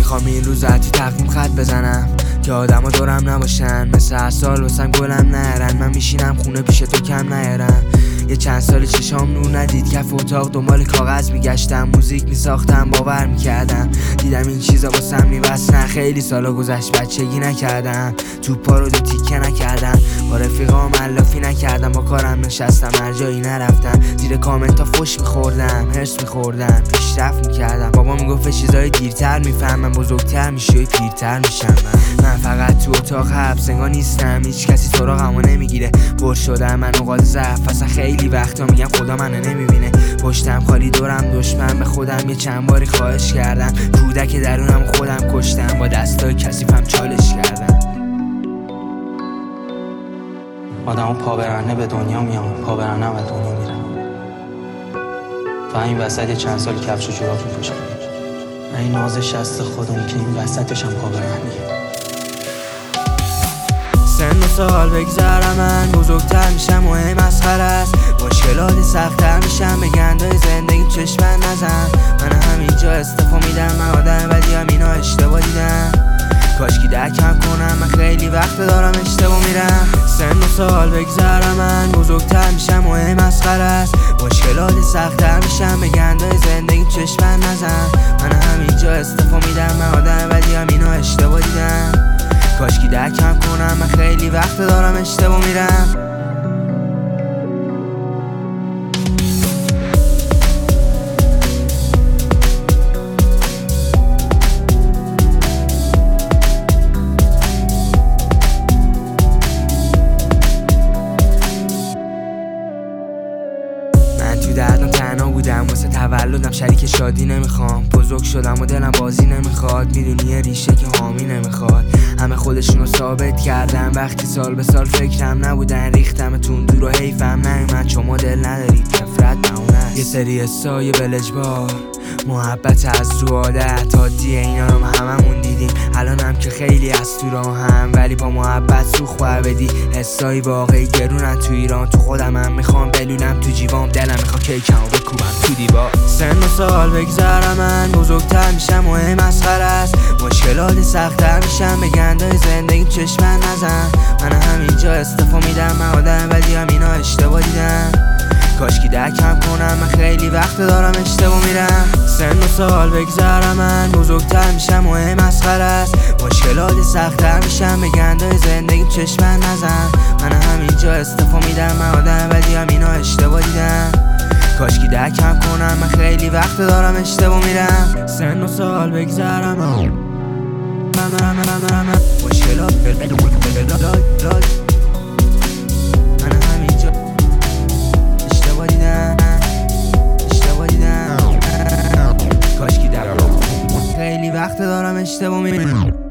میخوام این روز تو تقویم خط بزنم که آدما دورم نباشن، مثل هر سال واسم گلم نیارن. من میشینم خونه پیش تو کم نیارم. یه چند سال چشام نور ندید، کف اتاق دنبال کاغذ میگشتم، موزیک میساختم، باور میکردم دیدم این چیزا واسم نیست. نه خیلی سالا گذشت بچگی نکردم، توپا رو دو تیکه نکردم، با رفیقام علافی نکردم، با کارم نشستم هر جایی نرفتم، زیر کامنتا فوش میخوردم، هرس میخوردم، پیشرفت میکردم. بابا میگفت چیزای دیرتر میفهمم، بزرگتر میشی و پیرتر میشم. من فقط تو اتاق حبس انگار نیستم، هیچ کسی سراغمو نمیگیره. پر شدم من اوقات ضعف، اصلا خیلی وقتا میگم خدا منو نمیبینه. پشتم خالی دورم دشمن، به خودم یه چند باری خواهش کردم، کودک درونم خودم کشتم، با دستای کثیفم چالش کردم. آدمو پابرهنه به دنیا میام، پابرهنه هم از دنیا میرم. و این وسط یه چند سال کفش و جوراب میپوشم. این ناز شست خودم که این وسطش هم پابرهنه. سن و سال بگذره من بزرگتر میشم و هی مسخره است، مشکلات سخت‌تر میشم، به گندای زندگیم چشم نزن. من همینجا استفا میدم، من آدم بدی هم اینا اشتباه دیدم، کاشکی درکم کنم، من خیلی وقت دارم اشتباه میرم. سن و سال بگذره من بزرگتر میشم و هی مسخره است، مشکلات سخت‌تر میشم، به گندای زندگیم چشم نزن. من همینجا استفا میدم، من آدم بدی هم اینا اشتباه دیدم، کاشکی درکم کنم، من خیلی وقت دارم اشتباه میرم. من تو دردم تنها بودم، واسه تولدم شریک شادی نمیخوام، بزرگ شدم و دلم بازی نمیخواد، میدونی یه ریشه که حامی نمیخواد. همه خودشونو ثابت کردن، وقتی سال به سال فکرم نبودن، ریختمتون دور و حیفم نیومد، شما دل ندارید نفرت نمونه. یه سری سایه بلجبار، محبت از رو عادت عادیه، اینا رو هممون دیدیم، الانم که خیلی از تو راهم، ولی با محبت سوخ باید بدی. حسای واقعی گرونن تو ایران، تو خودمم میخوام بلونم تو جیوام، دلم میخوام کیکمو بکوبم تو دیوار. سن و سال بگذره من بزرگتر میشم و هی مسخره است، مشکلات سخت‌تر میشم، به گندای زندگیم چشم نزن. من همینجا استفا میدم، من آدم بدی هم اینا اشتباه دیدم، کاشکی درکم کنم، من خیلی وقت دارم اشتباه میرم. سن و سال بگذره من بزرگتر میشم و هی مسخره است، مشکلات سخت‌تر میشم، به گندای زندگیم چشم نزن. من همینجا استفا میدم، من آدم بدی هم اینا اشتباه دیدم، کاشکی درکم کنم، من خیلی وقت دارم اشتباه میرم. سن و سال بگذره من مشکلات من همینجا اشتباه دیدم، کاشکی درکم، خیلی وقت دارم اشتباه میرم.